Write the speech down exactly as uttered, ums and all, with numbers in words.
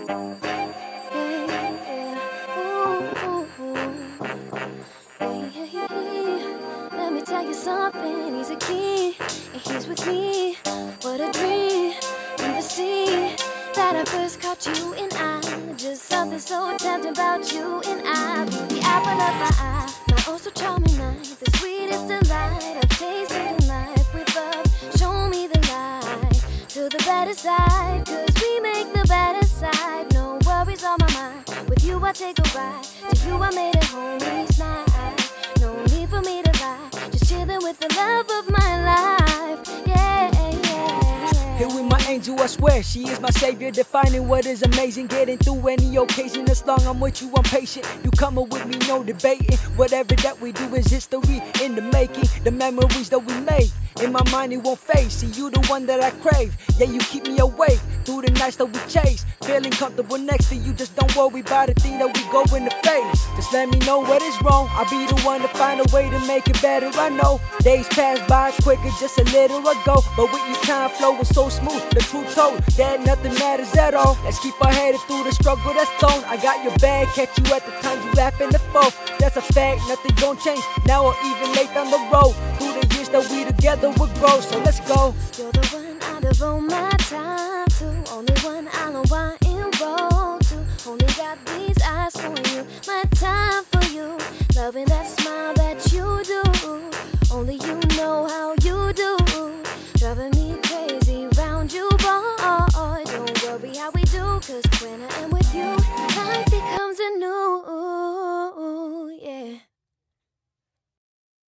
Let me tell you something, he's a key, and he's with me. What a dream from the sea that I first caught you and I. Just something so tempting about you and I. The apple of my eye, my oh so charming night, the sweetest delight I've tasted in life. With love, show me the light to the better side, cause we make the better side. No worries on my mind, with you I take a ride. To you I made it home each night. No need for me to lie, just chillin' with the love of my life. Yeah, yeah, yeah. Here with my angel, I swear she is my savior, defining what is amazing, getting through any occasion. As long I'm with you, I'm patient. You coming with me, no debating. Whatever that we do is history in the making. The memories that we made, in my mind it won't fade. See, you the one that I crave. Yeah, you keep me awake through the nights that we chase. Feeling comfortable next to you, just don't worry about the thing that we go in the face. Just let me know what is wrong, I'll be the one to find a way to make it better. I know days pass by quicker just a little ago, but with your time flowing so smooth, the truth told that nothing matters at all. Let's keep our headed through the struggle that's thrown. I got your bag, catch you at the times you laughing the foe. That's a fact, nothing gon' change now or even late down the road. Through the years that we together will grow, so let's go. You're the one I devote my time to, only one